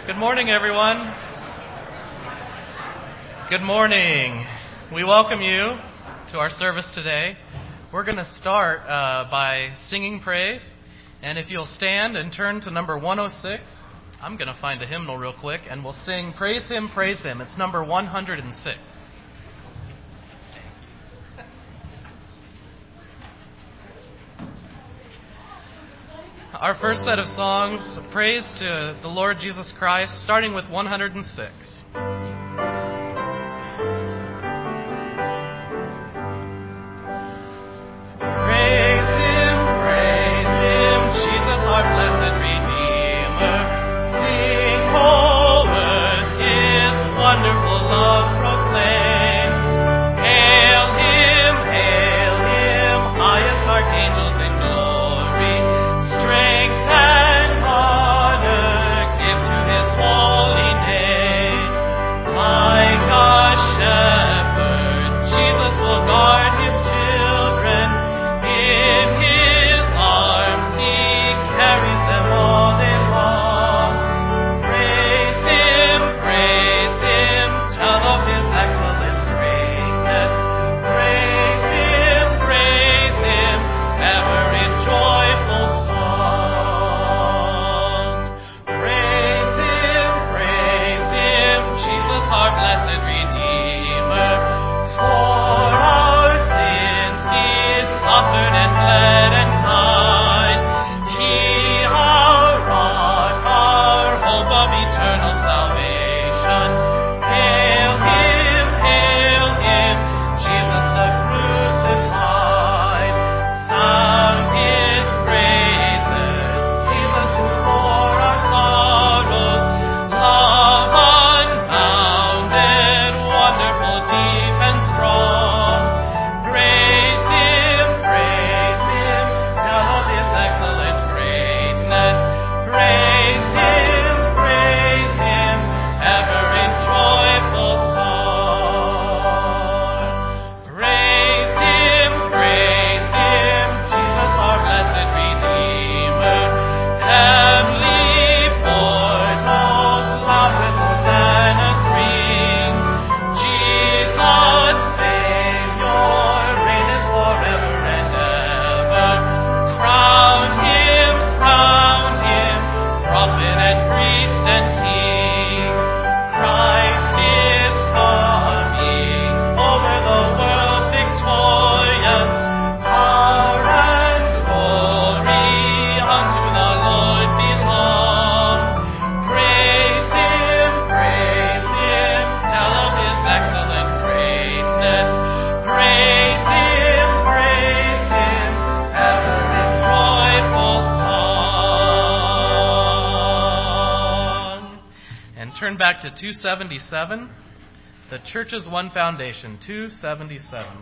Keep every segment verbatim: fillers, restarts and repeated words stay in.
Good morning, everyone. Good morning. We welcome you to our service today. We're going to start uh, by singing praise. And if you'll stand and turn to number one oh six, I'm going to find a hymnal real quick, and we'll sing Praise Him, Praise Him. It's number one oh six. Our first set of songs, praise to the Lord Jesus Christ, starting with one oh six. Back to two seventy-seven, the Church's One Foundation, two seventy-seven.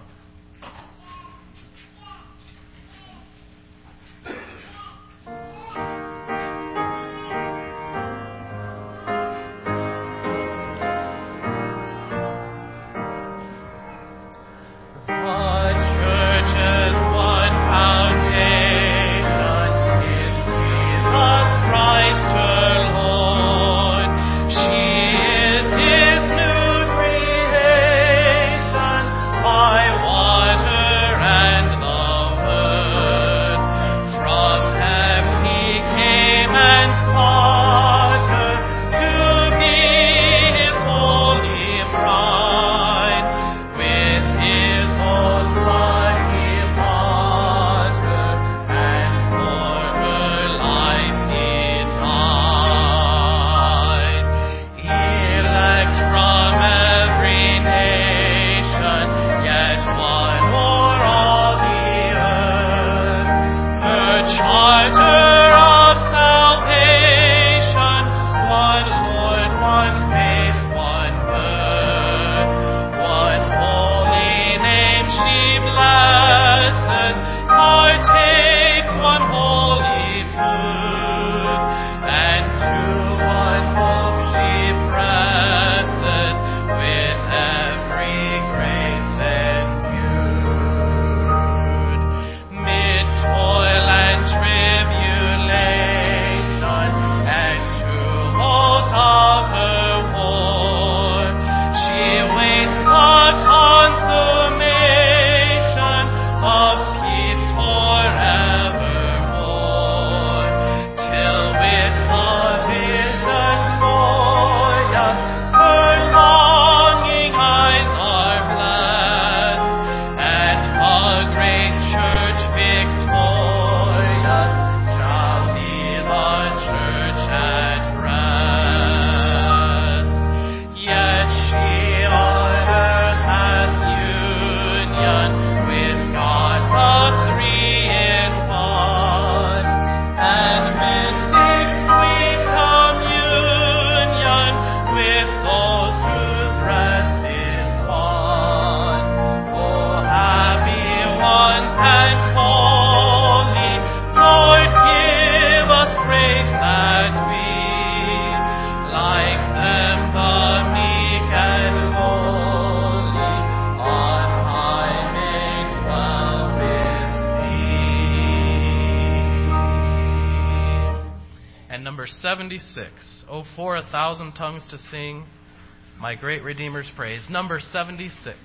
I number seventy-six. Oh, for a thousand tongues to sing my great Redeemer's praise. Number seventy-six.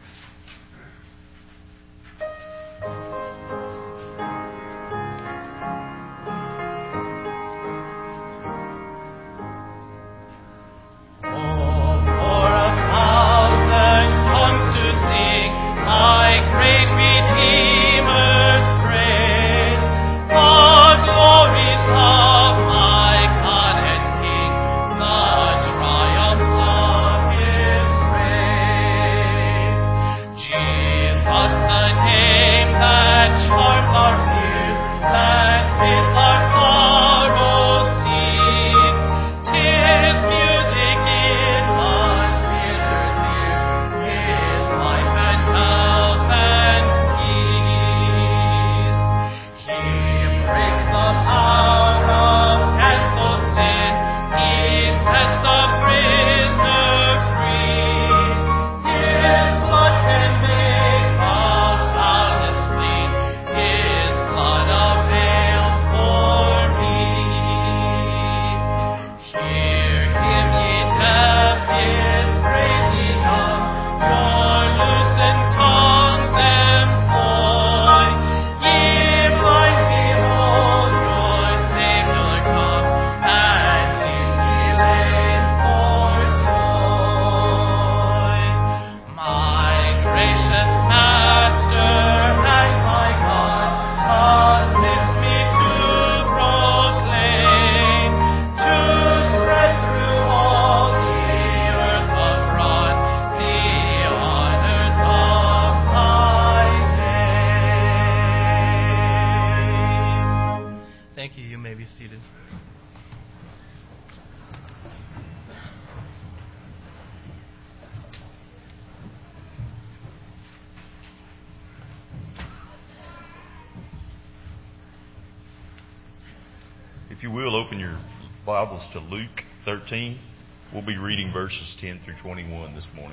If you will, open your Bibles to Luke thirteen. We'll be reading verses ten through twenty-one this morning.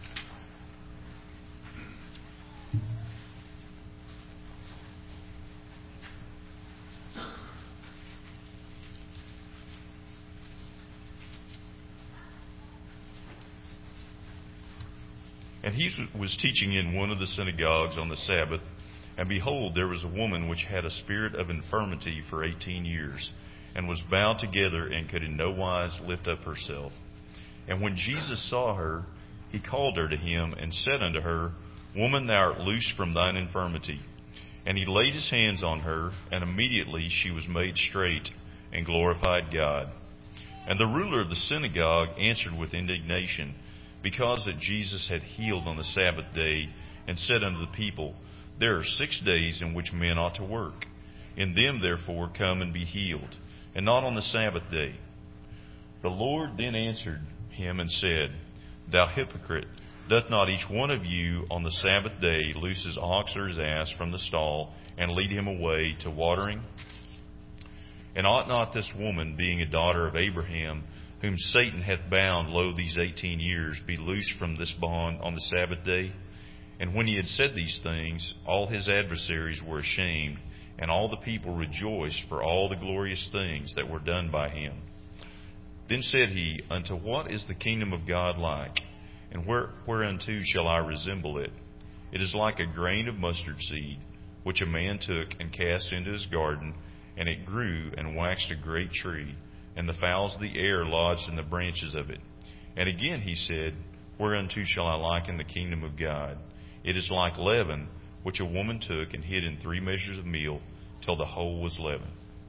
And he was teaching in one of the synagogues on the Sabbath, and behold, there was a woman which had a spirit of infirmity for eighteen years, and was bound together, and could in no wise lift up herself. And when Jesus saw her, he called her to him, and said unto her, Woman, thou art loosed from thine infirmity. And he laid his hands on her, and immediately she was made straight, and glorified God. And the ruler of the synagogue answered with indignation, because that Jesus had healed on the Sabbath day, and said unto the people, There are six days in which men ought to work. In them therefore come and be healed, and not on the Sabbath day. The Lord then answered him and said, Thou hypocrite, doth not each one of you on the Sabbath day loose his ox or his ass from the stall, and lead him away to watering? And ought not this woman, being a daughter of Abraham, whom Satan hath bound, lo, these eighteen years, be loosed from this bond on the Sabbath day? And when he had said these things, all his adversaries were ashamed, and all the people rejoiced for all the glorious things that were done by him. Then said he, Unto what is the kingdom of God like? And where, whereunto shall I resemble it? It is like a grain of mustard seed, which a man took and cast into his garden, and it grew and waxed a great tree, and the fowls of the air lodged in the branches of it. And again he said, Whereunto shall I liken the kingdom of God? It is like leaven, which a woman took and hid in three measures of meal, till the whole was leavened.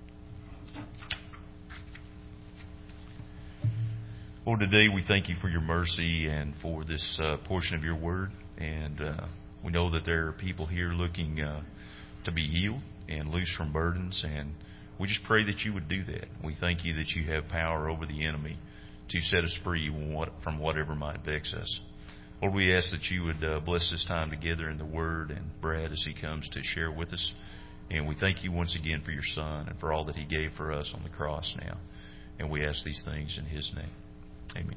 Lord, today we thank you for your mercy and for this uh, portion of your word. And uh, we know that there are people here looking uh, to be healed and loose from burdens. And we just pray that you would do that. We thank you that you have power over the enemy to set us free from whatever might vex us. Lord, we ask that you would uh, bless this time together in the Word, and Brad as he comes to share with us. And we thank you once again for your Son and for all that he gave for us on the cross now. And we ask these things in his name. Amen.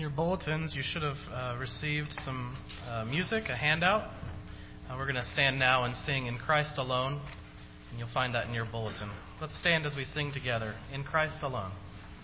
your bulletins, you should have uh, received some uh, music, a handout. Uh, we're going to stand now and sing In Christ Alone, and you'll find that in your bulletin. Let's stand as we sing together, In Christ Alone.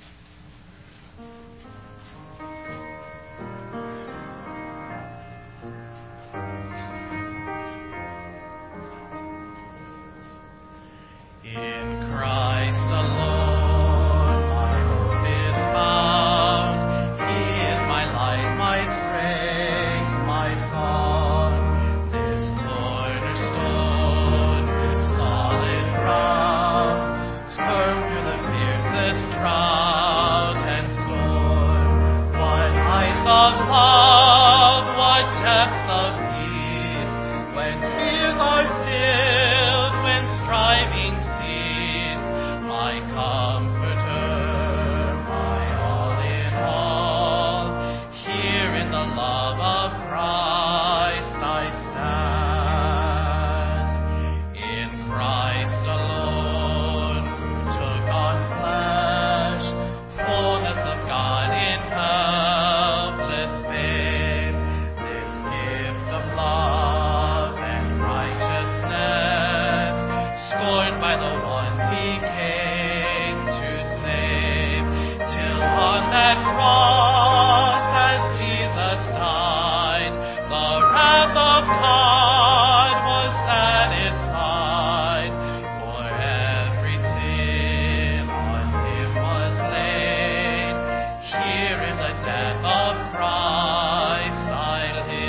In Christ alone, my hope is found. He is my light, my strength, my song. This cornerstone, this solid ground, firm through the fiercest drought and storm. What heights of love, what depths of peace, when fears are stilled, when striving my comforter, my all in all. Here in the love of Christ I stand. In Christ alone, who took on flesh, fullness of God in helpless babe. This gift of love and righteousness, scorned by the ones he came to save, till on that cross as Jesus died, the wrath of God was satisfied. For every sin on him was laid. Here in the death of Christ I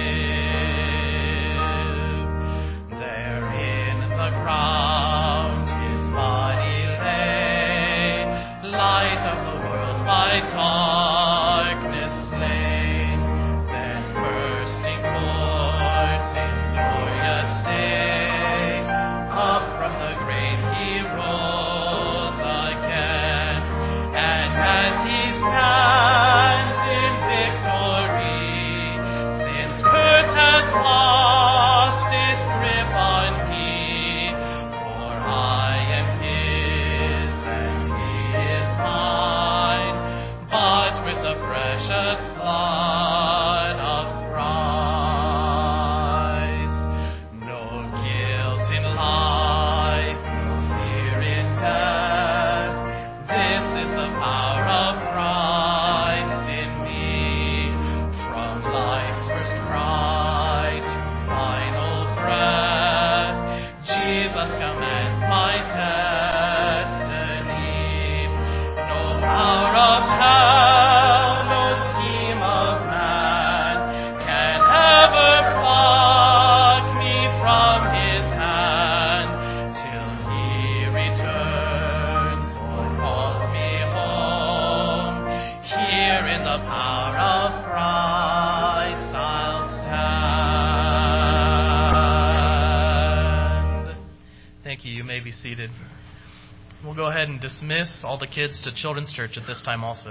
live. There in the ground his body lay, light of the world by darkness slain. Then bursting forth in glorious day, up from the grave he rose again. And as he stands in victory, sin's curse has lost its grip on me. For I am his and he is mine, bought with the precious blood of Christ. No guilt in life, no fear in death. This is the power of Christ in me. From life's first cry to final breath, Jesus commands my destiny. No power of hell, no scheme of man can ever pluck me from his hand, till he returns or calls me home. Here in the power of Christ I'll stand. Thank you. You may be seated. We'll go ahead and dismiss all the kids to Children's Church at this time also.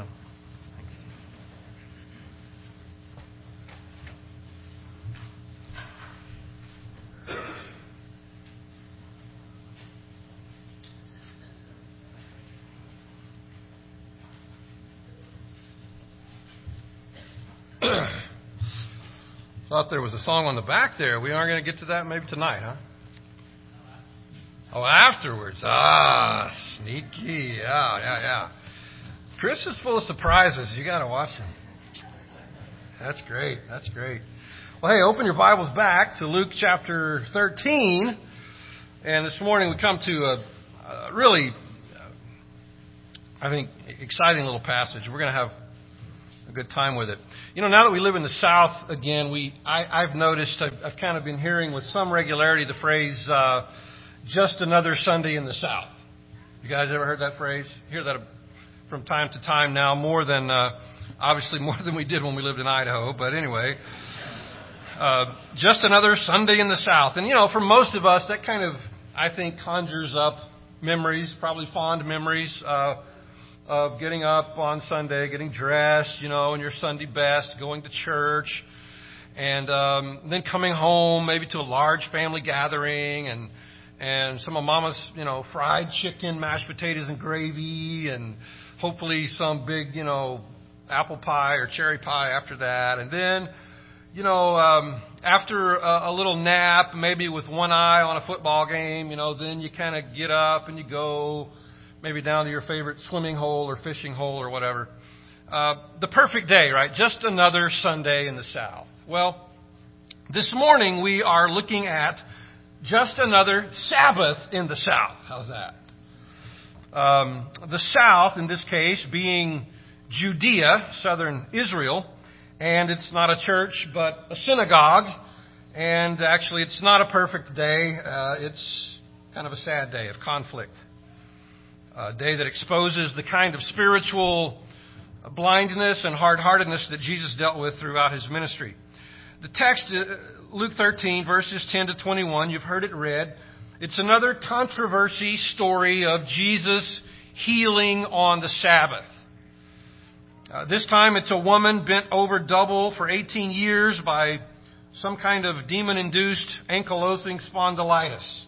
Thought there was a song on the back there. We aren't going to get to that maybe tonight, huh? Oh, afterwards. Ah, sneaky. Yeah, yeah, yeah. Chris is full of surprises. You got to watch him. That's great. That's great. Well, hey, open your Bibles back to Luke chapter thirteen. And this morning we come to a, a really, uh, I think, exciting little passage. We're going to have a good time with it. You know, now that we live in the South again, we I, I've noticed, I've, I've kind of been hearing with some regularity the phrase, uh, just another Sunday in the South. You guys ever heard that phrase? Hear that from time to time now, more than, uh, obviously more than we did when we lived in Idaho. But anyway, uh, just another Sunday in the South. And, you know, for most of us, that kind of, I think, conjures up memories, probably fond memories, uh, of getting up on Sunday, getting dressed, you know, in your Sunday best, going to church, and um, then coming home maybe to a large family gathering, and and some of Mama's, you know, fried chicken, mashed potatoes and gravy, and hopefully some big, you know, apple pie or cherry pie after that. And then, you know, um, after a, a little nap, maybe with one eye on a football game, you know, then you kind of get up and you go maybe down to your favorite swimming hole or fishing hole or whatever. Uh, the perfect day, right? Just another Sunday in the South. Well, this morning we are looking at just another Sabbath in the South. How's that? Um, the South, in this case, being Judea, southern Israel. And it's not a church, but a synagogue. And actually, it's not a perfect day. Uh, it's kind of a sad day of conflict. A day that exposes the kind of spiritual blindness and hard-heartedness that Jesus dealt with throughout his ministry. The text, Luke thirteen, verses ten to twenty-one, you've heard it read. It's another controversy story of Jesus healing on the Sabbath. Uh, this time it's a woman bent over double for eighteen years by some kind of demon-induced ankylosing spondylitis.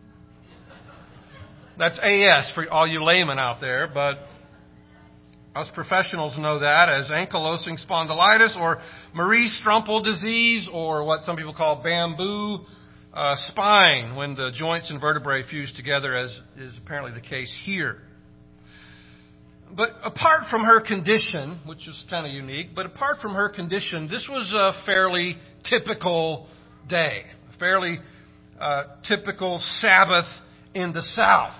That's A S for all you laymen out there, but us professionals know that as ankylosing spondylitis or Marie Strumpel disease, or what some people call bamboo uh, spine, when the joints and vertebrae fuse together, as is apparently the case here. But apart from her condition, which is kind of unique, but apart from her condition, this was a fairly typical day, a fairly uh, typical Sabbath in the South.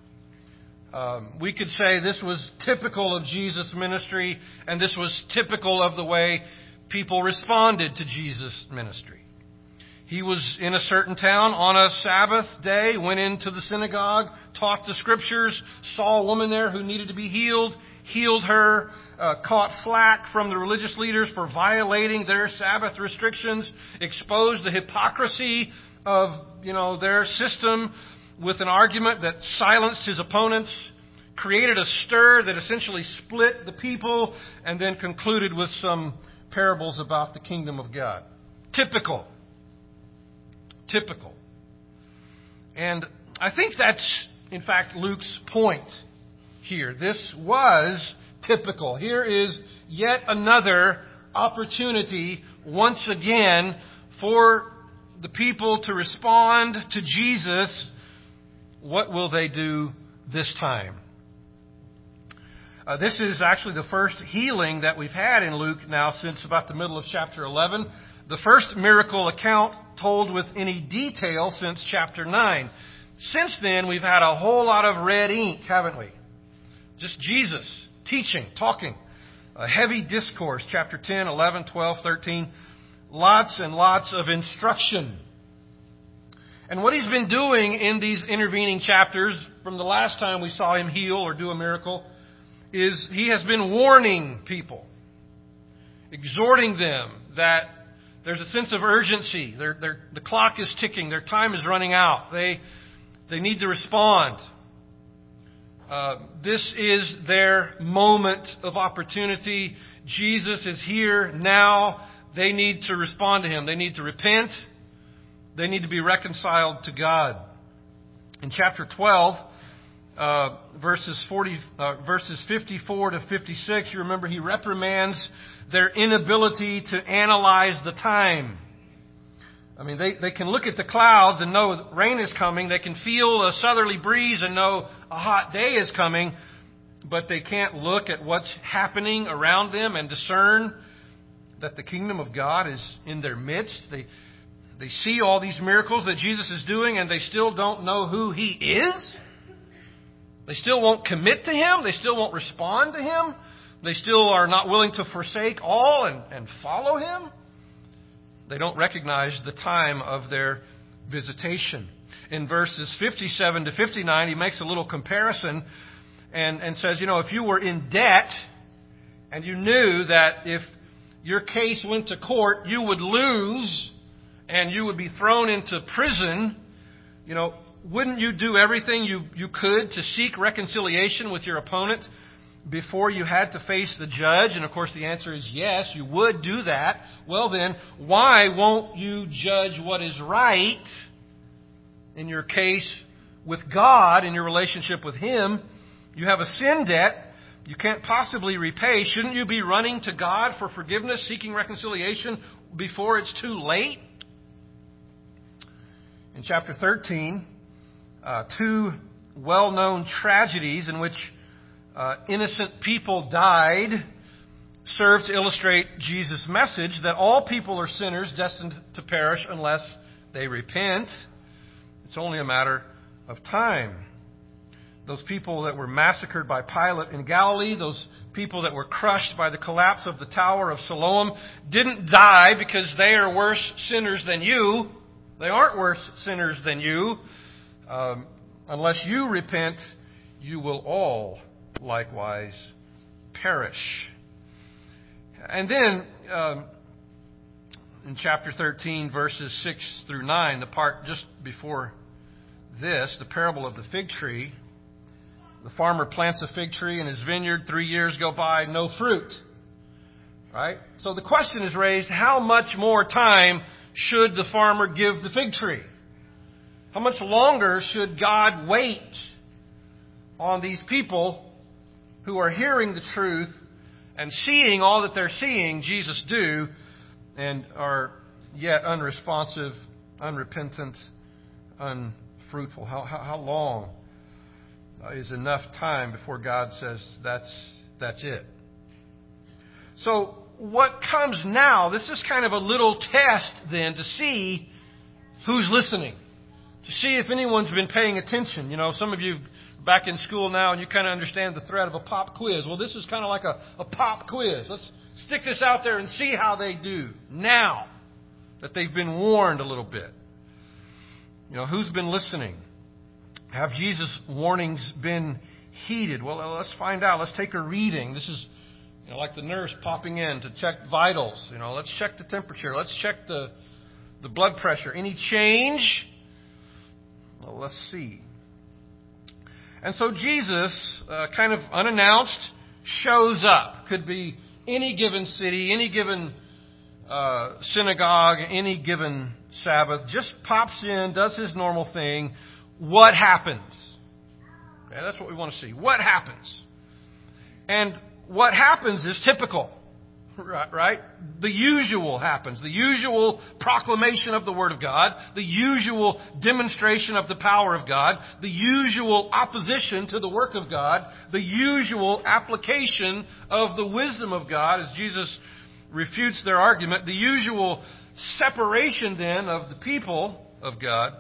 Um, we could say this was typical of Jesus' ministry, and this was typical of the way people responded to Jesus' ministry. He was in a certain town on a Sabbath day, went into the synagogue, taught the Scriptures, saw a woman there who needed to be healed, healed her, uh, caught flack from the religious leaders for violating their Sabbath restrictions, exposed the hypocrisy of, you know, their system with an argument that silenced his opponents, created a stir that essentially split the people, and then concluded with some parables about the kingdom of God. Typical. Typical. And I think that's, in fact, Luke's point here. This was typical. Here is yet another opportunity, once again, for the people to respond to Jesus. What will they do this time? Uh, this is actually the first healing that we've had in Luke now since about the middle of chapter eleven. The first miracle account told with any detail since chapter nine. Since then, we've had a whole lot of red ink, haven't we? Just Jesus teaching, talking. A heavy discourse, chapter ten, eleven, twelve, thirteen. Lots and lots of instruction. And what he's been doing in these intervening chapters, from the last time we saw him heal or do a miracle, is he has been warning people, exhorting them that there's a sense of urgency. They're, they're, the clock is ticking. Their time is running out. They, they need to respond. Uh, this is their moment of opportunity. Jesus is here now. They need to respond to him. They need to repent. They need to be reconciled to God. In chapter twelve, uh, verses forty, uh, verses fifty-four to fifty-six, you remember he reprimands their inability to analyze the time. I mean, they, they can look at the clouds and know rain is coming. They can feel a southerly breeze and know a hot day is coming. But they can't look at what's happening around them and discern that the kingdom of God is in their midst. They They see all these miracles that Jesus is doing, and they still don't know who he is. They still won't commit to him. They still won't respond to him. They still are not willing to forsake all and, and follow him. They don't recognize the time of their visitation. In verses fifty-seven to fifty-nine, he makes a little comparison and, and says, you know, if you were in debt and you knew that if your case went to court, you would lose and you would be thrown into prison, you know, wouldn't you do everything you, you could to seek reconciliation with your opponent before you had to face the judge? And of course the answer is yes, you would do that. Well then, why won't you judge what is right in your case with God, in your relationship with Him? You have a sin debt. you can't possibly repay. Shouldn't you be running to God for forgiveness, seeking reconciliation before it's too late? In chapter thirteen, uh, two well-known tragedies in which uh, innocent people died serve to illustrate Jesus' message that all people are sinners destined to perish unless they repent. It's only a matter of time. Those people that were massacred by Pilate in Galilee, those people that were crushed by the collapse of the Tower of Siloam, didn't die because they are worse sinners than you. They aren't worse sinners than you. Um, unless you repent, you will all likewise perish. And then, um, in chapter thirteen, verses six through nine, the part just before this, the parable of the fig tree. The farmer plants a fig tree in his vineyard. Three years go by, no fruit. Right? So the question is raised, how much more time should the farmer give the fig tree? How much longer should God wait on these people who are hearing the truth and seeing all that they're seeing Jesus do and are yet unresponsive, unrepentant, unfruitful? How, how, how long is enough time before God says that's that's it? So what comes now, this is kind of a little test then to see who's listening, to see if anyone's been paying attention. You know, some of you back in school now and you kind of understand the threat of a pop quiz. Well, this is kind of like a, a pop quiz. Let's stick this out there and see how they do now that they've been warned a little bit. You know, who's been listening? Have Jesus' warnings been heeded? Well, let's find out. Let's take a reading. This is, you know, like the nurse popping in to check vitals. You know, let's check the temperature. Let's check the the blood pressure. Any change? Well, let's see. And so Jesus, uh, kind of unannounced, shows up. Could be any given city, any given uh, synagogue, any given Sabbath. Just pops in, does his normal thing. What happens? Okay, that's what we want to see. What happens? And what happens is typical, right? The usual happens. The usual proclamation of the Word of God. The usual demonstration of the power of God. The usual opposition to the work of God. The usual application of the wisdom of God as Jesus refutes their argument. The usual separation then of the people of God.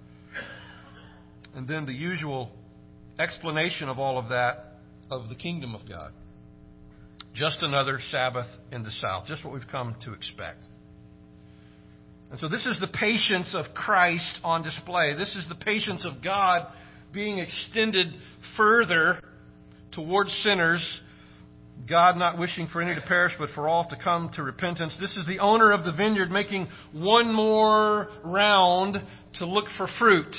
And then the usual explanation of all of that of the kingdom of God. Just another Sabbath in the South. Just what we've come to expect. And so this is the patience of Christ on display. This is the patience of God being extended further towards sinners. God not wishing for any to perish, but for all to come to repentance. This is the owner of the vineyard making one more round to look for fruit.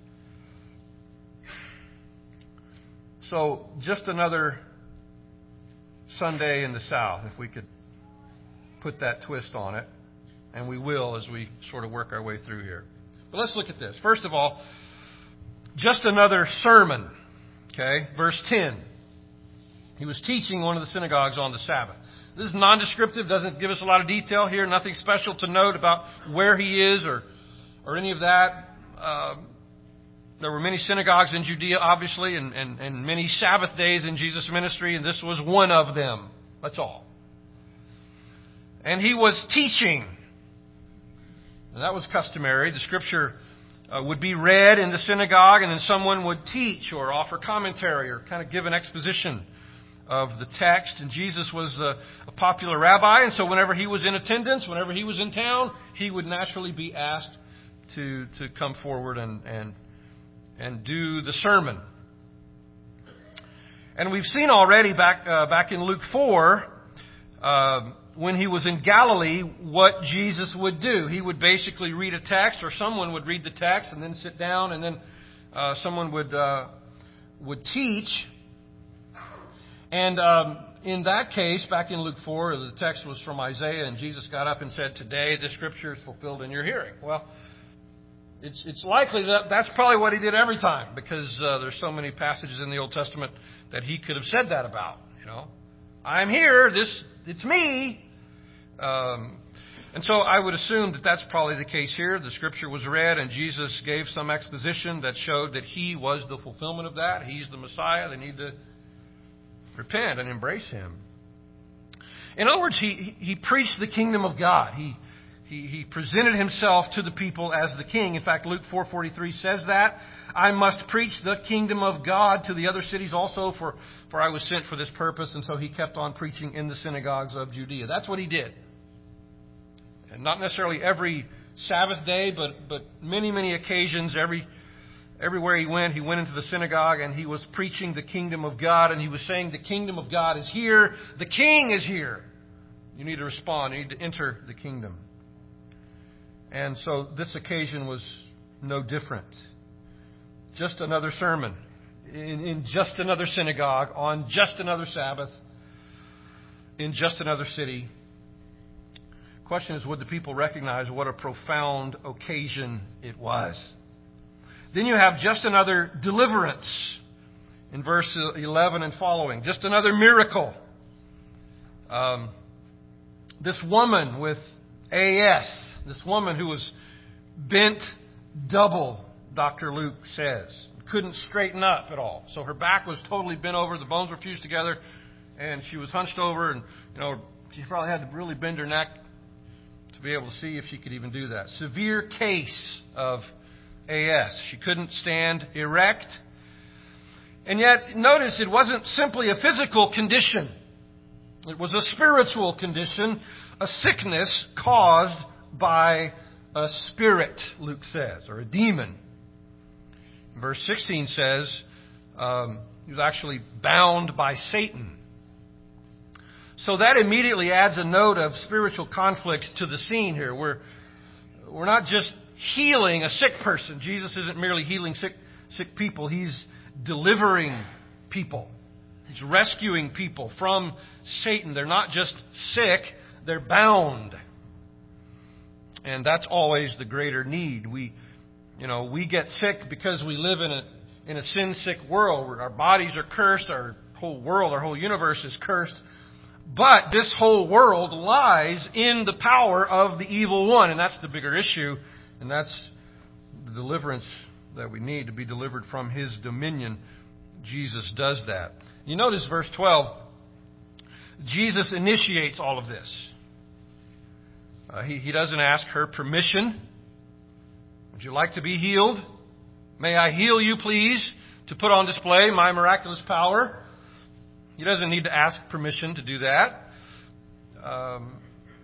So, just another Sunday in the South, if we could put that twist on it. And we will as we sort of work our way through here. But let's look at this. First of all, just another sermon. Okay, verse ten. He was teaching one of the synagogues on the Sabbath. This is non-descriptive, doesn't give us a lot of detail here. Nothing special to note about where he is or, or any of that. Uh, There were many synagogues in Judea, obviously, and, and, and many Sabbath days in Jesus' ministry, and this was one of them. That's all. And he was teaching. And that was customary. The Scripture uh, would be read in the synagogue, and then someone would teach or offer commentary or kind of give an exposition of the text. And Jesus was a, a popular rabbi, and so whenever he was in attendance, whenever he was in town, he would naturally be asked to, to come forward and, and and do the sermon. And we've seen already back uh, back in Luke four, uh, when he was in Galilee, what Jesus would do. He would basically read a text, or someone would read the text and then sit down, and then uh, someone would uh, would teach. And um, in that case, back in Luke four, the text was from Isaiah, and Jesus got up and said, "Today this scripture is fulfilled in your hearing." Well, it's it's likely that that's probably what he did every time, because uh, there's so many passages in the Old Testament that he could have said that about. You know, I'm here. This, it's me. Um, and so I would assume that that's probably the case here. The scripture was read and Jesus gave some exposition that showed that he was the fulfillment of that. He's the Messiah. They need to repent and embrace him. In other words, he, he preached the kingdom of God. He, he, he presented himself to the people as the king. In fact, Luke four forty-three says that. I must preach the kingdom of God to the other cities also, for, for I was sent for this purpose. And so he kept on preaching in the synagogues of Judea. That's what he did. And not necessarily every Sabbath day, but, but many, many occasions, every everywhere he went, he went into the synagogue and he was preaching the kingdom of God, and he was saying the kingdom of God is here. The king is here. You need to respond. You need to enter the kingdom. And so this occasion was no different. Just another sermon in, in just another synagogue on just another Sabbath in just another city. Question is, would the people recognize what a profound occasion it was? Then you have just another deliverance in verse eleven and following. Just another miracle. Um, this woman with A S, this woman who was bent double, Doctor Luke says, couldn't straighten up at all. So her back was totally bent over, the bones were fused together, and she was hunched over, and you know she probably had to really bend her neck to be able to see if she could even do that. Severe case of A S. She couldn't stand erect. And yet, notice it wasn't simply a physical condition. It was a spiritual condition, a sickness caused by a spirit, Luke says, or a demon. Verse sixteen says um, he was actually bound by Satan. So that immediately adds a note of spiritual conflict to the scene here. We're, we're not just healing a sick person. Jesus isn't merely healing sick, sick people. He's delivering people. He's rescuing people from Satan. They're not just sick, they're bound. And that's always the greater need. We, you know, we get sick because we live in a in a sin-sick world where our bodies are cursed, our whole world, our whole universe is cursed. But this whole world lies in the power of the evil one, and that's the bigger issue, and that's the deliverance that we need to be delivered from his dominion. Jesus does that. You notice verse twelve, Jesus initiates all of this. Uh, he, he doesn't ask her permission. Would you like to be healed? May I heal you, please, to put on display my miraculous power? He doesn't need to ask permission to do that. Um,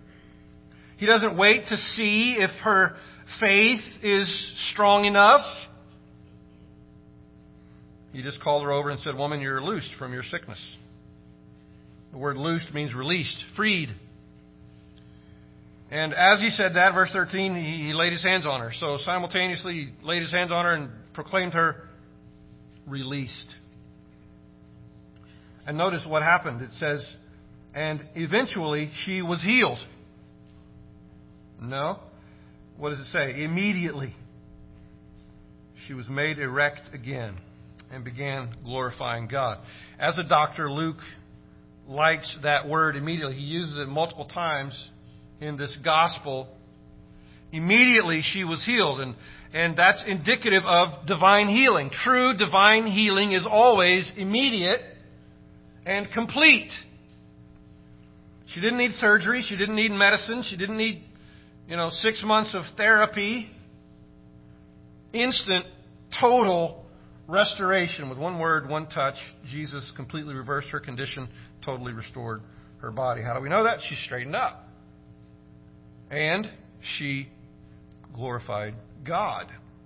he doesn't wait to see if her faith is strong enough. He just called her over and said, "Woman, you're loosed from your sickness." The word loosed means released, freed. And as he said that, verse thirteen, he, he laid his hands on her. So simultaneously, he laid his hands on her and proclaimed her released. And notice what happened. It says, and eventually she was healed. No. What does it say? Immediately she was made erect again and began glorifying God. As a doctor, Luke likes that word immediately. He uses it multiple times in this gospel. Immediately she was healed. And, and that's indicative of divine healing. True divine healing is always immediate and complete. She didn't need surgery. She didn't need medicine. She didn't need, you know, six months of therapy. Instant, total restoration. With one word, one touch, Jesus completely reversed her condition, totally restored her body. How do we know that? She straightened up. And she glorified God.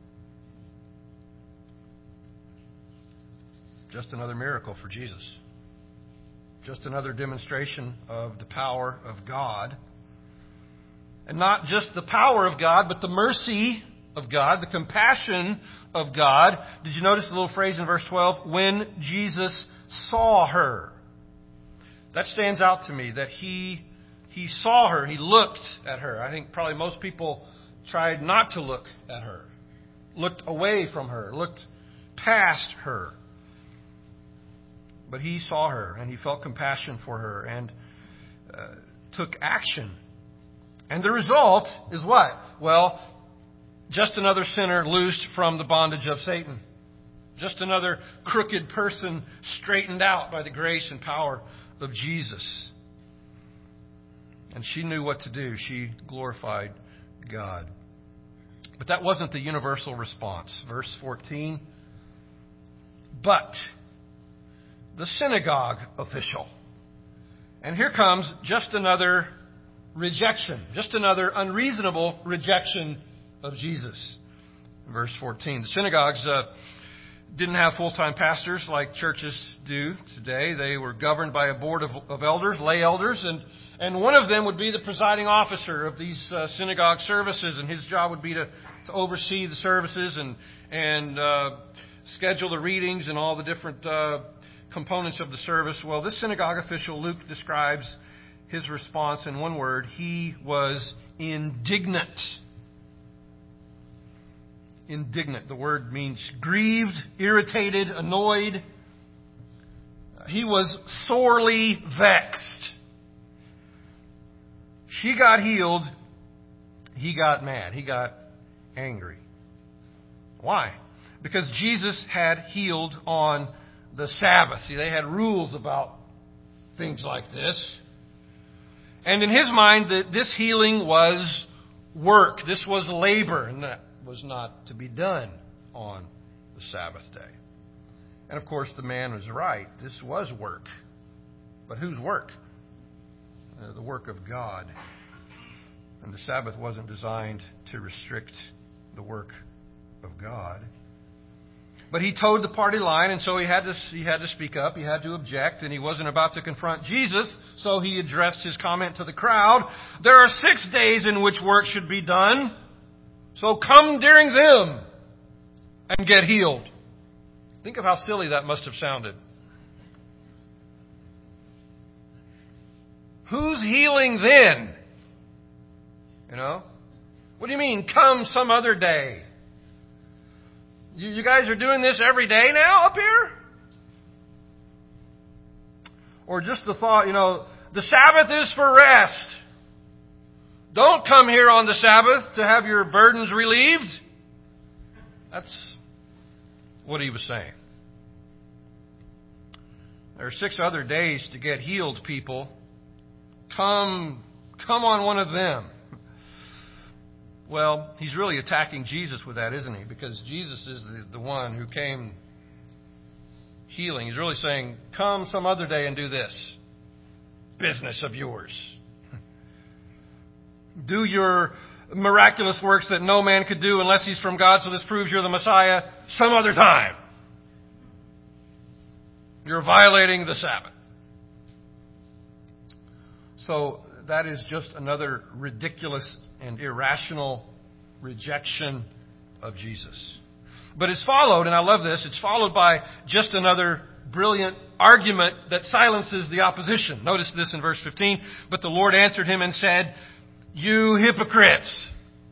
Just another miracle for Jesus. Just another demonstration of the power of God. And not just the power of God, but the mercy of God, the compassion of God. Did you notice the little phrase in verse twelve? When Jesus saw her. That stands out to me, that he, he saw her, he looked at her. I think probably most people tried not to look at her. Looked away from her, looked past her. But he saw her, and he felt compassion for her, and uh, took action. And the result is what? Well, just another sinner loosed from the bondage of Satan. Just another crooked person straightened out by the grace and power of Jesus. And she knew what to do. She glorified God. But that wasn't the universal response. Verse fourteen. But the synagogue official. And here comes just another rejection. Just another unreasonable rejection of Jesus. Verse fourteen. The synagogues uh, didn't have full-time pastors like churches do today. They were governed by a board of, of elders, lay elders, and, and one of them would be the presiding officer of these uh, synagogue services, and his job would be to, to oversee the services and, and uh, schedule the readings and all the different uh, components of the service. Well, this synagogue official, Luke describes his response in one word. He was indignant. Indignant. The word means grieved, irritated, annoyed. He was sorely vexed. She got healed. He got mad. He got angry. Why? Because Jesus had healed on the Sabbath. See, they had rules about things like this. And in his mind, that this healing was work. This was labor. And that was not to be done on the Sabbath day. And of course, the man was right. This was work. But whose work? Uh, the work of God. And the Sabbath wasn't designed to restrict the work of God. But he towed the party line, and so he had to he had to speak up. He had to object, and he wasn't about to confront Jesus, so he addressed his comment to the crowd. There are six days in which work should be done. So come during them and get healed. Think of how silly that must have sounded. Who's healing then? You know? What do you mean, come some other day? You, you guys are doing this every day now up here? Or just the thought, you know, the Sabbath is for rest. Don't come here on the Sabbath to have your burdens relieved. That's what he was saying. There are six other days to get healed, people. Come, come on one of them. Well, he's really attacking Jesus with that, isn't he? Because Jesus is the, the one who came healing. He's really saying, come some other day and do this business of yours. Do your miraculous works that no man could do unless he's from God, so this proves you're the Messiah some other time. You're violating the Sabbath. So that is just another ridiculous and irrational rejection of Jesus. But it's followed, and I love this, it's followed by just another brilliant argument that silences the opposition. Notice this in verse fifteen. But the Lord answered him and said, you hypocrites.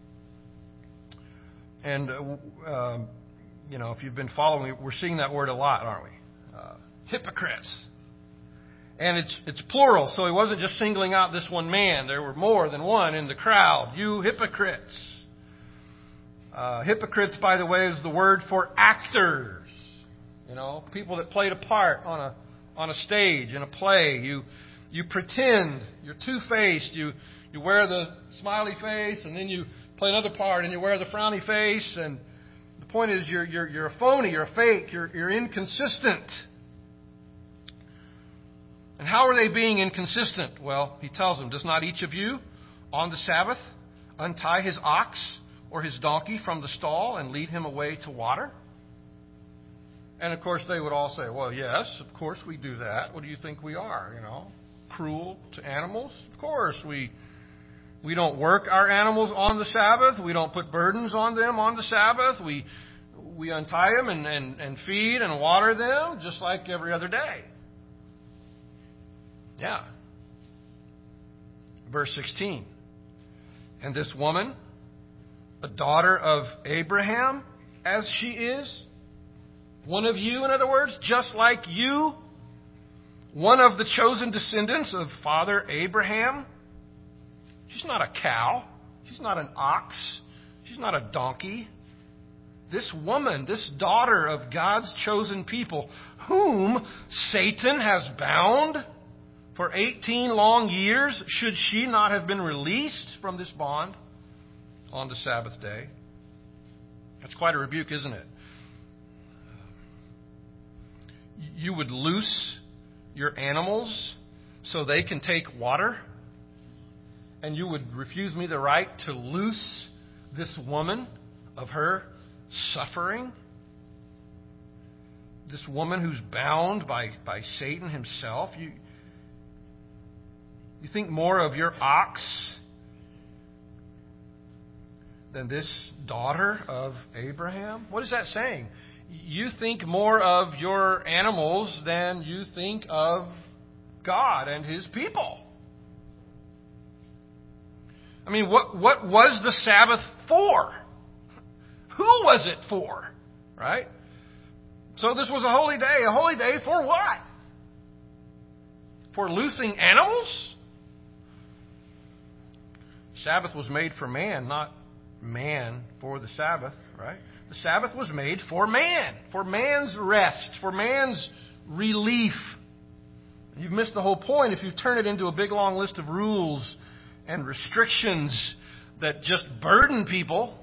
And, uh, you know, if you've been following, we're seeing that word a lot, aren't we? Uh, hypocrites. And it's it's plural, so he wasn't just singling out this one man. There were more than one in the crowd. You hypocrites. Uh, hypocrites, by the way, is the word for actors. You know, people that played a part on a on a stage, in a play. You you pretend. You're two-faced. You you wear the smiley face, and then you play another part, and you wear the frowny face. And the point is, you're you're you're a phony. You're a fake. You're you're inconsistent. And how are they being inconsistent? Well, he tells them, does not each of you on the Sabbath untie his ox or his donkey from the stall and lead him away to water? And of course they would all say, well, yes, of course we do that. What do you think we are, you know? Cruel to animals? Of course we we don't work our animals on the Sabbath. We don't put burdens on them on the Sabbath. We we untie them and, and, and feed and water them just like every other day. Yeah. Verse sixteen. And this woman, a daughter of Abraham, as she is, one of you, in other words, just like you, one of the chosen descendants of Father Abraham. She's not a cow. She's not an ox. She's not a donkey. This woman, this daughter of God's chosen people, whom Satan has bound for eighteen long years, should she not have been released from this bond on the Sabbath day? That's quite a rebuke, isn't it? You would loose your animals so they can take water, and you would refuse me the right to loose this woman of her suffering? This woman who's bound by, by Satan himself? You, you think more of your ox than this daughter of Abraham? What is that saying? You think more of your animals than you think of God and His people. I mean, what, what was the Sabbath for? Who was it for? Right? So this was a holy day. A holy day for what? For loosing animals? Sabbath was made for man, not man for the Sabbath, right? The Sabbath was made for man, for man's rest, for man's relief. You've missed the whole point if you turn it into a big long list of rules and restrictions that just burden people.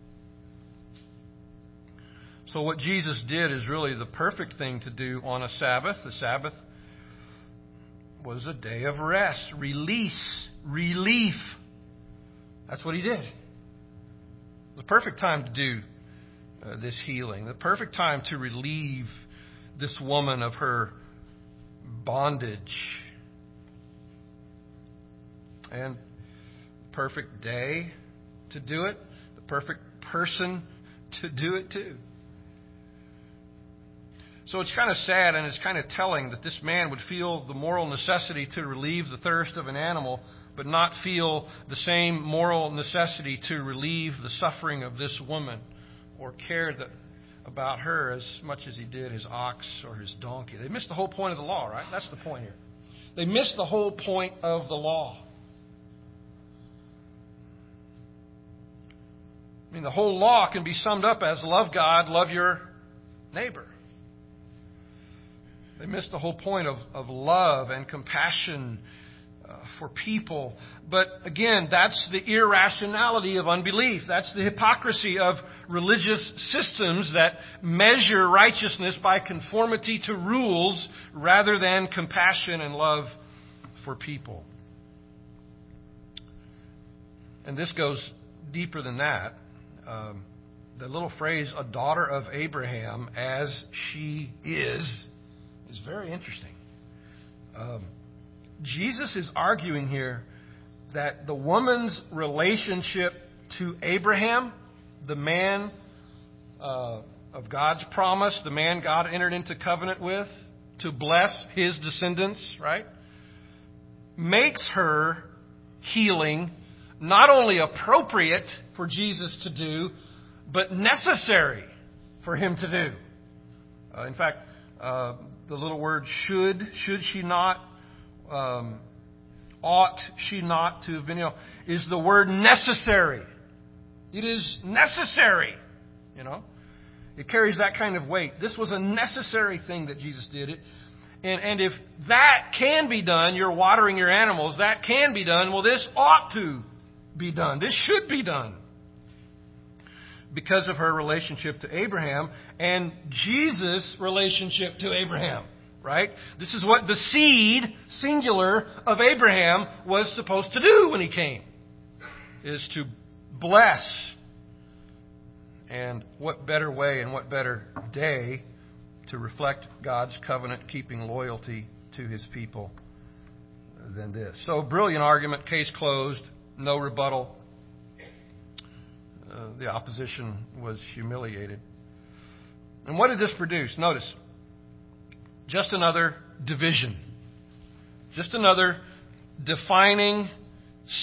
So what Jesus did is really the perfect thing to do on a Sabbath. The Sabbath was a day of rest, release, relief. That's what He did. The perfect time to do uh, this healing. The perfect time to relieve this woman of her bondage. And the perfect day to do it. The perfect person to do it too. So it's kind of sad and it's kind of telling that this man would feel the moral necessity to relieve the thirst of an animal, but not feel the same moral necessity to relieve the suffering of this woman or care that, about her as much as he did his ox or his donkey. They missed the whole point of the law, right? That's the point here. They missed the whole point of the law. I mean, the whole law can be summed up as love God, love your neighbor. They missed the whole point of, of love and compassion uh, for people. But again, that's the irrationality of unbelief. That's the hypocrisy of religious systems that measure righteousness by conformity to rules rather than compassion and love for people. And this goes deeper than that. Um, the little phrase, a daughter of Abraham as she is, is very interesting. Um, Jesus is arguing here that the woman's relationship to Abraham, the man uh, of God's promise, the man God entered into covenant with to bless his descendants, right, makes her healing not only appropriate for Jesus to do, but necessary for Him to do. Uh, in fact, uh, the little word should, should she not, um, ought she not to have been, you know, is the word necessary. It is necessary, you know. It carries that kind of weight. This was a necessary thing that Jesus did. It, and, and if that can be done, you're watering your animals, that can be done, well, this ought to be done. This should be done. Because of her relationship to Abraham and Jesus' relationship to Abraham, right? This is what the seed, singular, of Abraham was supposed to do when he came, is to bless. And what better way and what better day to reflect God's covenant-keeping loyalty to His people than this. So, brilliant argument, case closed, no rebuttal. Uh, the opposition was humiliated. And what did this produce? Notice, just another division. Just another defining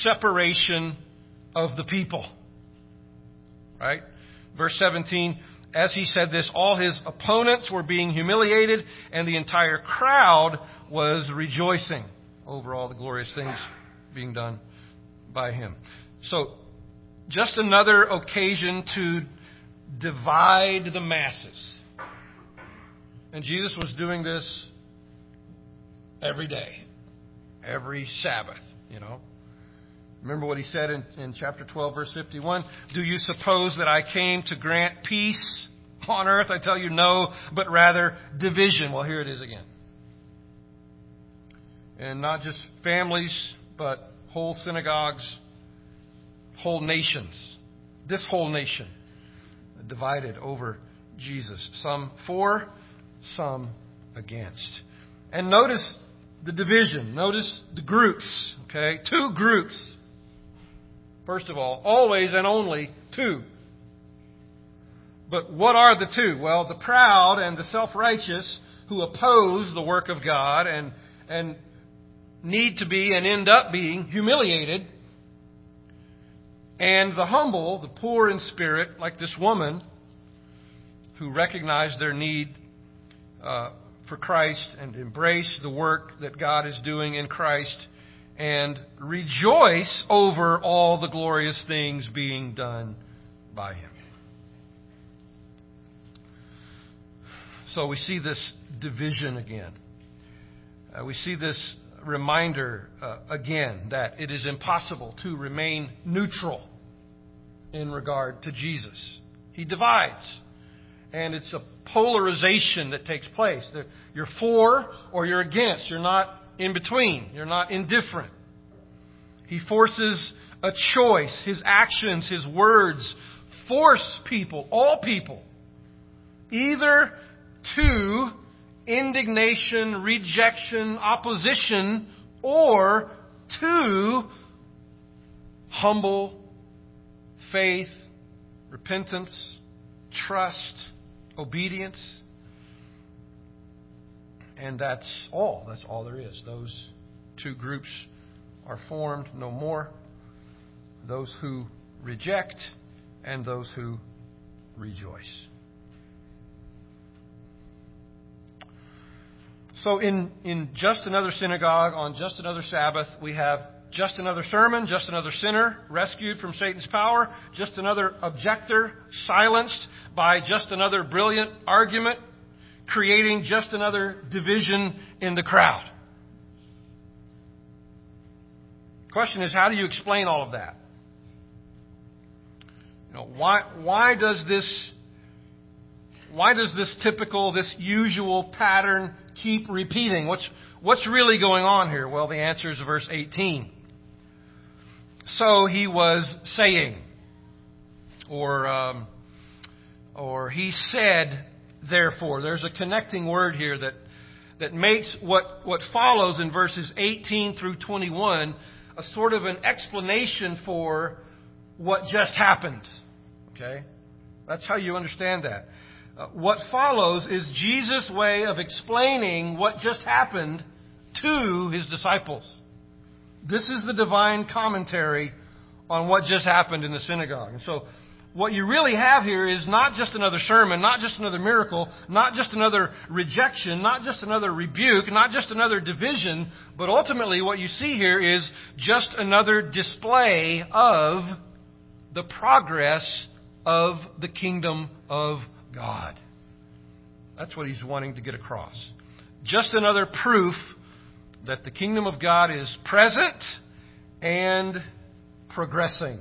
separation of the people. Right? Verse seventeen, as he said this, all his opponents were being humiliated, and the entire crowd was rejoicing over all the glorious things being done by him. So, just another occasion to divide the masses. And Jesus was doing this every day, every Sabbath, you know. Remember what he said in, in chapter twelve, verse fifty-one? Do you suppose that I came to grant peace on earth? I tell you no, but rather division. Well, here it is again. And not just families, but whole synagogues, whole nations. This whole nation divided over Jesus. Some for, some against. And notice the division. Notice the groups. Okay? Two groups. First of all, always and only two. But what are the two? Well, the proud and the self-righteous who oppose the work of God and, and need to be and end up being humiliated. And the humble, the poor in spirit, like this woman, who recognize their need uh, for Christ and embrace the work that God is doing in Christ and rejoice over all the glorious things being done by Him. So we see this division again. Uh, we see this reminder uh, again that it is impossible to remain neutral in regard to Jesus. He divides. And it's a polarization that takes place. You're for or you're against. You're not in between. You're not indifferent. He forces a choice. His actions, His words force people, all people, either to indignation, rejection, opposition, or to humble faith, repentance, trust, obedience. And that's all. That's all there is. Those two groups are formed, no more. Those who reject and those who rejoice. So in, in just another synagogue, on just another Sabbath, we have just another sermon, just another sinner rescued from Satan's power, just another objector silenced by just another brilliant argument, creating just another division in the crowd. The question is, how do you explain all of that? You know, why why does this why does this typical, this usual pattern keep repeating? What's what's really going on here? Well, the answer is verse eighteen. So he was saying, or um, or he said, therefore. There's a connecting word here that that makes what what follows in verses eighteen through twenty-one a sort of an explanation for what just happened. Okay, that's how you understand that. Uh, what follows is Jesus' way of explaining what just happened to His disciples. This is the divine commentary on what just happened in the synagogue. And so what you really have here is not just another sermon, not just another miracle, not just another rejection, not just another rebuke, not just another division, but ultimately what you see here is just another display of the progress of the kingdom of God. That's what he's wanting to get across. Just another proof that the kingdom of God is present and progressing.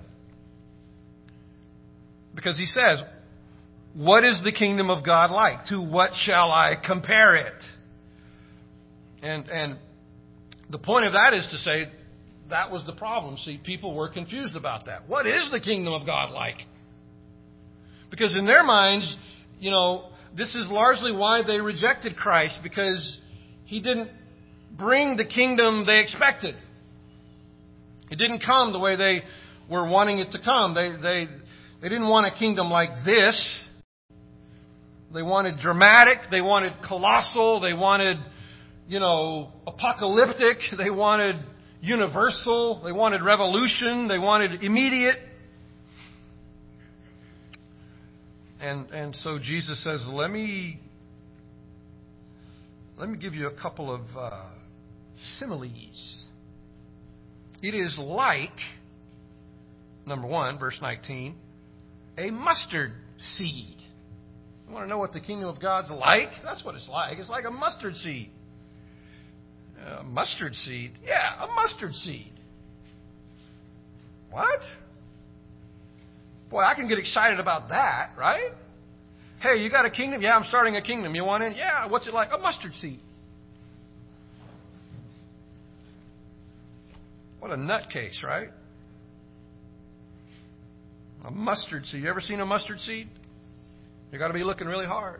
Because he says, what is the kingdom of God like? To what shall I compare it? And and the point of that is to say that was the problem. See, people were confused about that. What is the kingdom of God like? Because in their minds, you know, this is largely why they rejected Christ, because He didn't bring the kingdom they expected. It didn't come the way they were wanting it to come. They they they didn't want a kingdom like this. They wanted dramatic. They wanted colossal. They wanted, you know, apocalyptic. They wanted universal. They wanted revolution. They wanted immediate. And and so Jesus says, let me let me give you a couple of uh, similes. It is like, number one, verse nineteen, a mustard seed. You want to know what the kingdom of God's like? That's what it's like. It's like a mustard seed. A mustard seed? Yeah, a mustard seed. What? Boy, I can get excited about that, right? Hey, you got a kingdom? Yeah, I'm starting a kingdom. You want in? Yeah, what's it like? A mustard seed. What a nutcase, right? A mustard seed. You ever seen a mustard seed? You got to be looking really hard.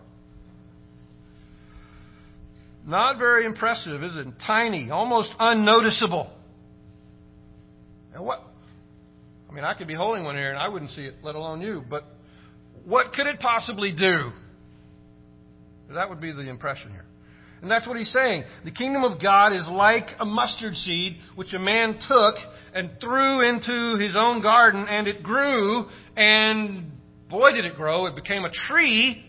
Not very impressive, is it? Tiny, almost unnoticeable. And what? I mean, I could be holding one here and I wouldn't see it, let alone you. But what could it possibly do? That would be the impression here. And that's what he's saying. The kingdom of God is like a mustard seed, which a man took and threw into his own garden, and it grew, and boy, did it grow. It became a tree,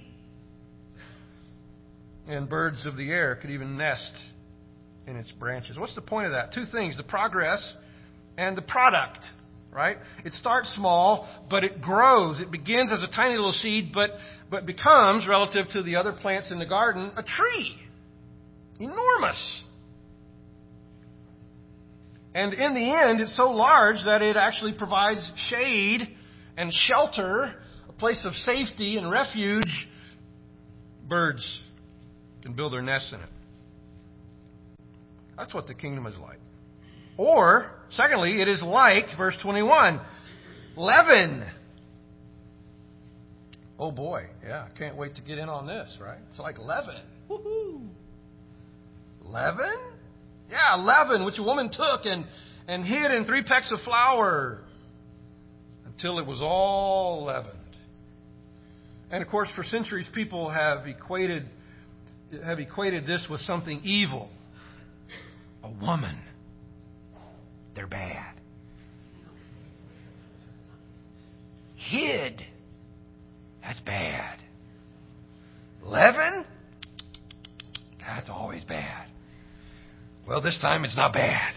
and birds of the air could even nest in its branches. What's the point of that? Two things, the progress and the product, right? It starts small, but it grows. It begins as a tiny little seed, but, but becomes, relative to the other plants in the garden, a tree. Enormous. And in the end, it's so large that it actually provides shade and shelter, a place of safety and refuge. Birds can build their nests in it. That's what the kingdom is like. Or, secondly, it is like, verse twenty-one, leaven. Oh boy, yeah, can't wait to get in on this, right? It's like leaven. Woohoo! Leaven? Yeah, leaven, which a woman took and, and hid in three pecks of flour until it was all leavened. And of course, for centuries, people have equated have equated this with something evil. A woman. They're bad. Hid. That's bad. Leaven? That's always bad. Well, this time it's not bad.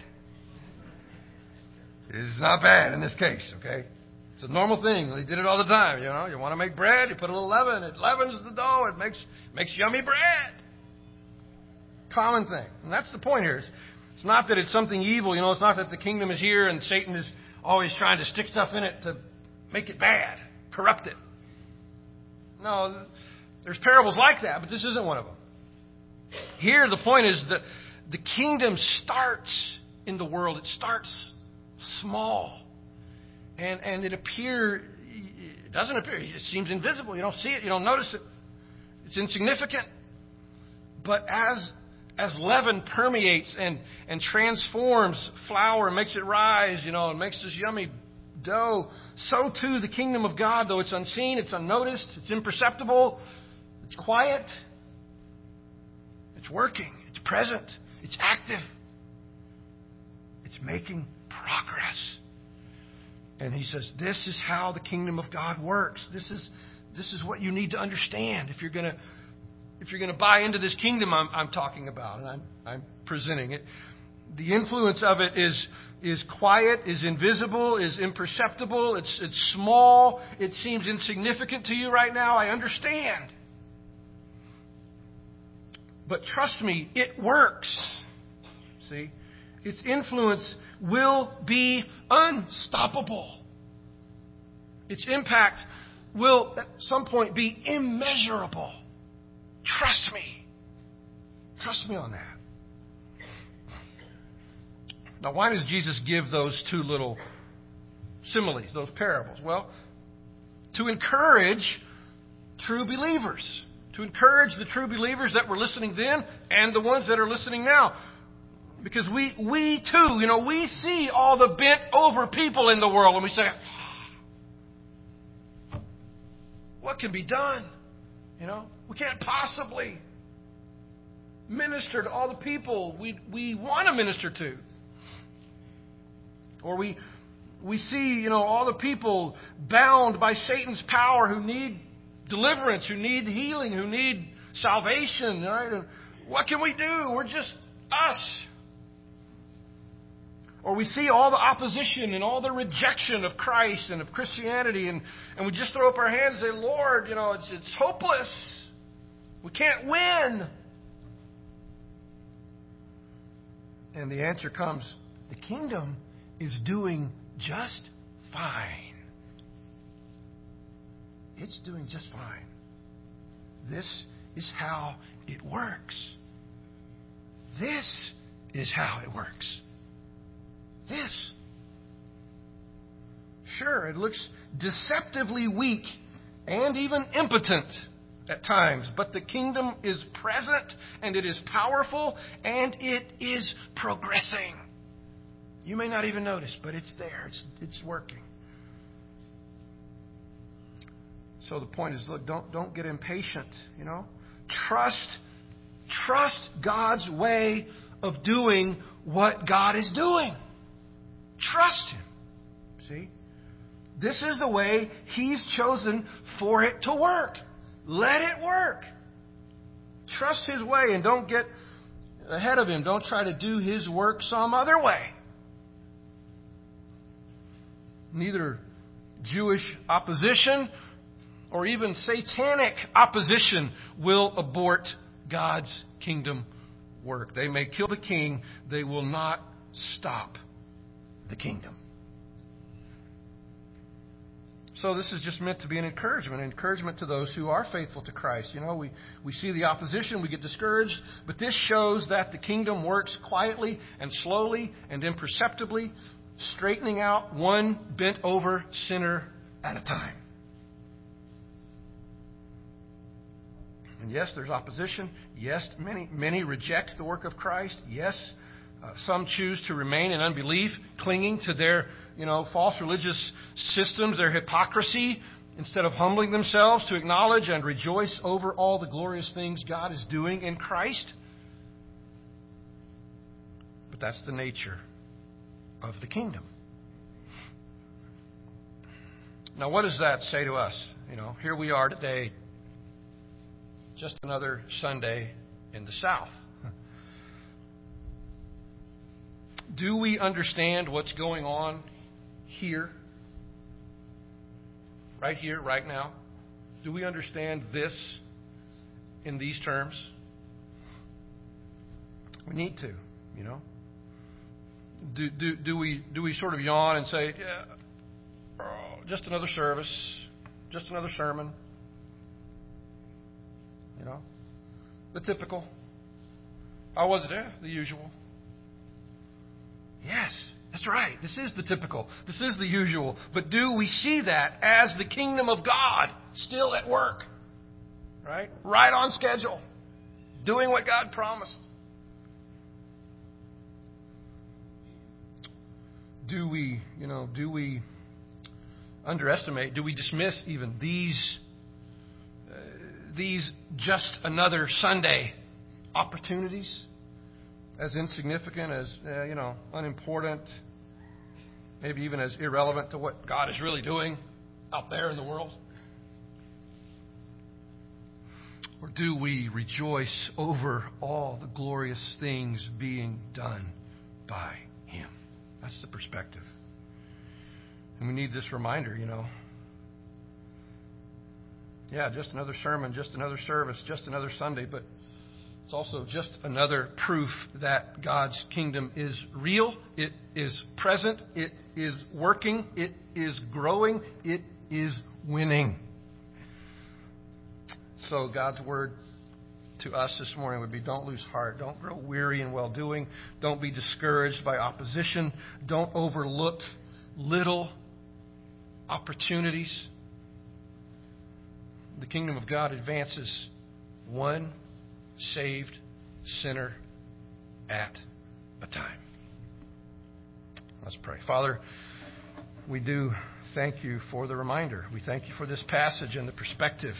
It's not bad in this case, okay? It's a normal thing. They did it all the time, you know. You want to make bread, you put a little leaven. It leavens the dough. It makes makes yummy bread. Common thing. And that's the point here. It's, it's not that it's something evil, you know. It's not that the kingdom is here and Satan is always trying to stick stuff in it to make it bad, corrupt it. No, there's parables like that, but this isn't one of them. Here, the point is that the kingdom starts in the world. It starts small. And and it appear, it doesn't appear, it seems invisible. You don't see it, you don't notice it. It's insignificant. But as as leaven permeates and, and transforms flour, makes it rise, you know, and makes this yummy dough, so too the kingdom of God, though it's unseen, it's unnoticed, it's imperceptible, it's quiet, it's working, it's present, it's active, it's making progress. And he says, this is how the kingdom of God works. This is this is what you need to understand if you're going to if you're going to buy into this kingdom I'm, I'm talking about, and I'm I'm presenting it. The influence of it is is quiet, is invisible, is imperceptible. It's it's small. It seems insignificant to you right now. I understand. But trust me, it works. See? Its influence will be unstoppable. Its impact will at some point be immeasurable. Trust me. Trust me on that. Now, why does Jesus give those two little similes, those parables? Well, to encourage true believers. To encourage the true believers that were listening then and the ones that are listening now. Because we, we too, you know, we see all the bent over people in the world and we say, what can be done? You know, we can't possibly minister to all the people we we want to minister to. Or we we see, you know, all the people bound by Satan's power who need deliverance, who need healing, who need salvation, right? And what can we do? We're just us. Or we see all the opposition and all the rejection of Christ and of Christianity, and, and we just throw up our hands and say, Lord, you know, it's, it's hopeless. We can't win. And the answer comes, the kingdom is doing just fine. It's doing just fine. This is how it works. This is how it works. This. Sure, it looks deceptively weak and even impotent at times, but the kingdom is present and it is powerful and it is progressing. You may not even notice, but it's there. It's, it's working. So the point is, look, don't, don't get impatient, you know. Trust, trust God's way of doing what God is doing. Trust Him. See? This is the way He's chosen for it to work. Let it work. Trust His way and don't get ahead of Him. Don't try to do His work some other way. Neither Jewish opposition or even satanic opposition will abort God's kingdom work. They may kill the king, they will not stop the kingdom. So this is just meant to be an encouragement, an encouragement to those who are faithful to Christ. You know, we, we see the opposition, we get discouraged, but this shows that the kingdom works quietly and slowly and imperceptibly, straightening out one bent over sinner at a time. And yes, there's opposition. Yes, many many reject the work of Christ. Yes, uh, some choose to remain in unbelief, clinging to their, you know, false religious systems, their hypocrisy, instead of humbling themselves to acknowledge and rejoice over all the glorious things God is doing in Christ. But that's the nature of the kingdom. Now, what does that say to us? You know, here we are today, just another Sunday in the South. Do we understand what's going on here? Right here, right now? Do we understand this in these terms? We need to, you know. Do do do we do we sort of yawn and say, yeah, oh, just another service, just another sermon? You know, the typical. How was it? Yeah, the usual. Yes, that's right. This is the typical. This is the usual. But do we see that as the kingdom of God still at work? Right? Right on schedule. Doing what God promised. Do we, you know, do we underestimate, do we dismiss even these uh, these just another Sunday opportunities as insignificant, as, uh, you know, unimportant, maybe even as irrelevant to what God is really doing out there in the world? Or do we rejoice over all the glorious things being done by Him? That's the perspective. And we need this reminder, you know. Yeah, just another sermon, just another service, just another Sunday, but it's also just another proof that God's kingdom is real, it is present, it is working, it is growing, it is winning. So God's word to us this morning would be, don't lose heart, don't grow weary in well-doing, don't be discouraged by opposition, don't overlook little opportunities. The kingdom of God advances one saved sinner at a time. Let's pray. Father, we do thank You for the reminder. We thank You for this passage and the perspective,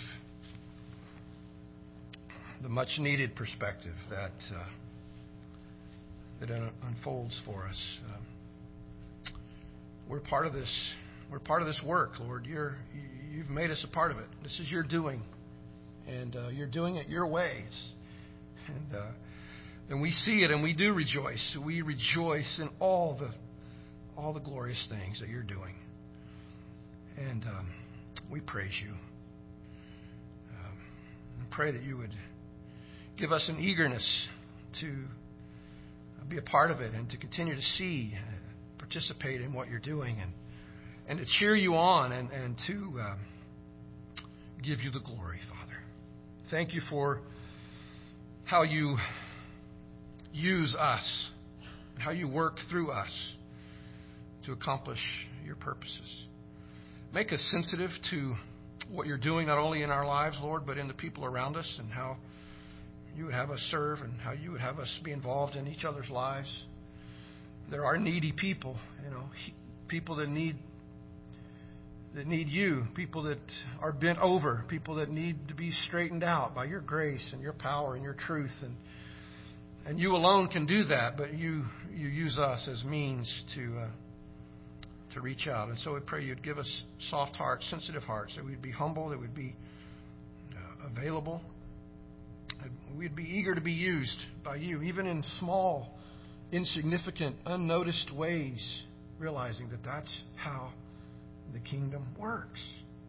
the much needed perspective that uh, that unfolds for us. Um, we're part of this. We're part of this work, Lord. You're you've made us a part of it. This is your doing, and uh, you're doing it your ways. And uh, and we see it, and we do rejoice. We rejoice in all the all the glorious things that you're doing. And um, we praise you. Um, and pray that you would give us an eagerness to be a part of it and to continue to see, uh, participate in what you're doing, and and to cheer you on, and, and to um, give you the glory, Father. Thank you for how you use us, how you work through us to accomplish your purposes. Make us sensitive to what you're doing, not only in our lives, Lord, but in the people around us, and how you would have us serve and how you would have us be involved in each other's lives. There are needy people, you know, people that need that need you, people that are bent over, people that need to be straightened out by your grace and your power and your truth. And and you alone can do that, but you you use us as means to uh, to reach out. And so we pray you'd give us soft hearts, sensitive hearts, that we'd be humble, that we'd be uh, available, that we'd be eager to be used by you, even in small, insignificant, unnoticed ways, realizing that that's how the kingdom works.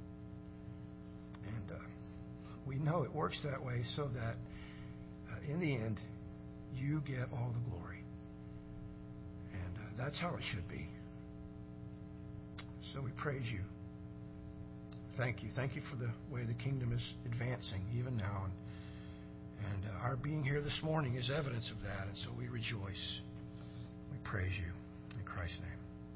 And uh, we know it works that way so that uh, in the end, you get all the glory. And uh, that's how it should be. So we praise you. Thank you. Thank you for the way the kingdom is advancing even now. And, and uh, our being here this morning is evidence of that. And so we rejoice. We praise you. In Christ's name.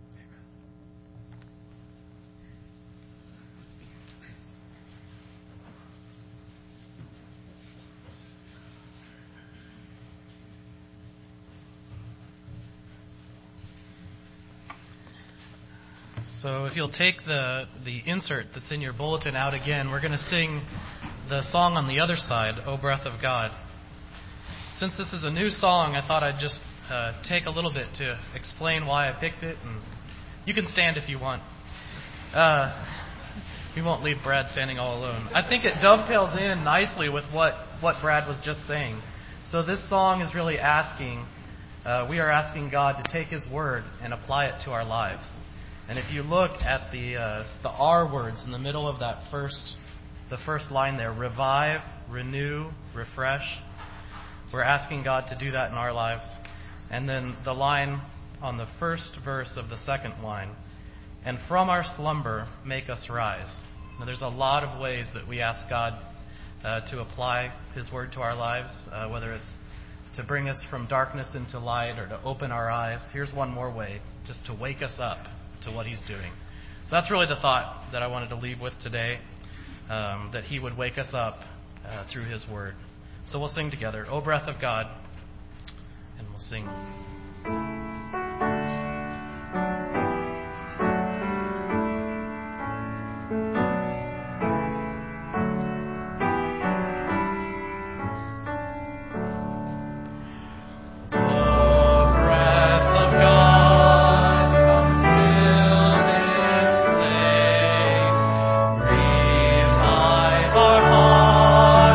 So if you'll take the, the insert that's in your bulletin out again, we're going to sing the song on the other side, O Breath of God. Since this is a new song, I thought I'd just uh, take a little bit to explain why I picked it. And you can stand if you want. Uh, we won't leave Brad standing all alone. I think it dovetails in nicely with what, what Brad was just saying. So this song is really asking, uh, we are asking God to take His word and apply it to our lives. And if you look at the uh, the R words in the middle of that first, the first line there, revive, renew, refresh, we're asking God to do that in our lives. And then the line on the first verse of the second line, and from our slumber make us rise. Now there's a lot of ways that we ask God uh, to apply His word to our lives, uh, whether it's to bring us from darkness into light or to open our eyes. Here's one more way, just to wake us up to what He's doing. So that's really the thought that I wanted to leave with today, um, that He would wake us up uh, through His word. So we'll sing together, O Breath of God, and we'll sing.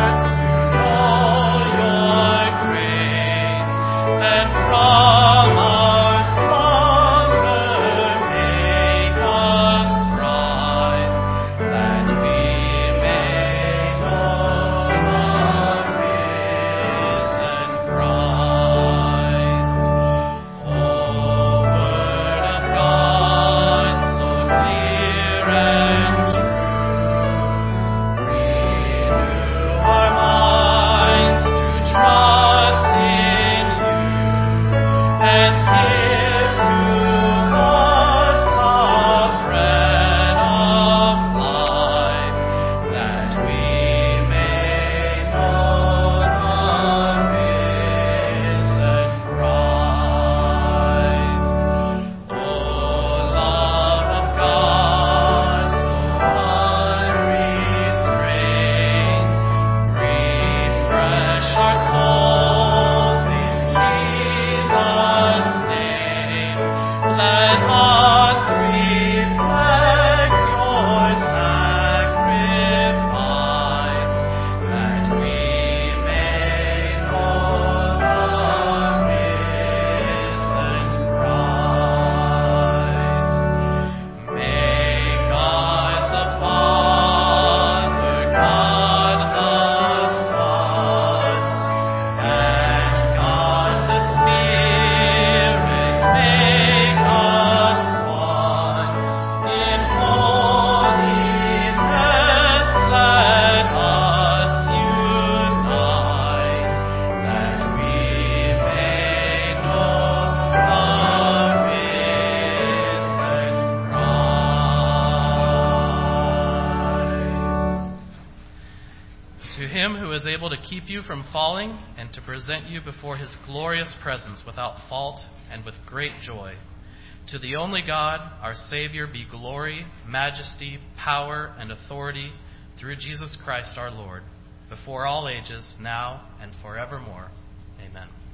From is able to keep you from falling and to present you before his glorious presence without fault and with great joy. To the only God, our Savior, be glory, majesty, power, and authority through Jesus Christ our Lord, before all ages, now and forevermore. Amen.